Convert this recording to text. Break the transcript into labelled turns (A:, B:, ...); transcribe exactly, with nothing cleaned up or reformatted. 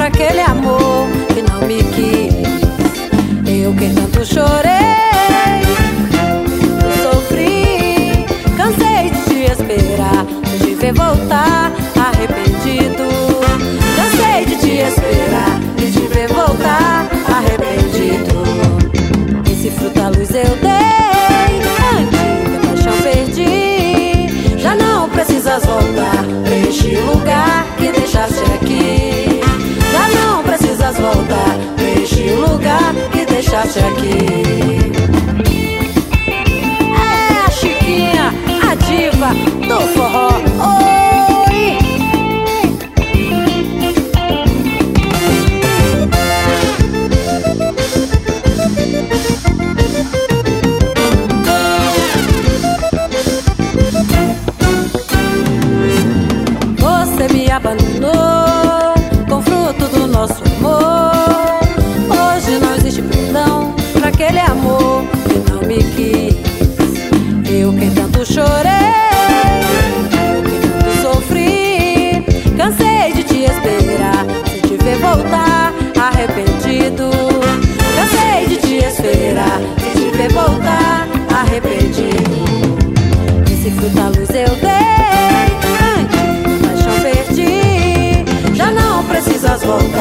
A: aquele amor que não me quis. Eu que tanto chorei, sofri, cansei de te esperar, de te ver voltar arrependido. Cansei de te esperar, de te ver voltar arrependido. Esse fruto à luz eu dei, antiga paixão perdi. Já não precisas voltar pra este lugar que deixaste aqui. Já não precisas voltar pra este lugar que deixaste aqui. É a Chiquinha, a diva do forró. Oi! Você me abandonou com fruto do nosso amor. Hoje não existe perdão pra aquele amor que não me quis. Eu que tanto chorei, eu que tanto sofri, cansei de te esperar, de te ver voltar arrependido. Cansei de te esperar, de te ver voltar arrependido. Esse fruto à luz eu dei, antes paixão perdi. Já não precisas voltar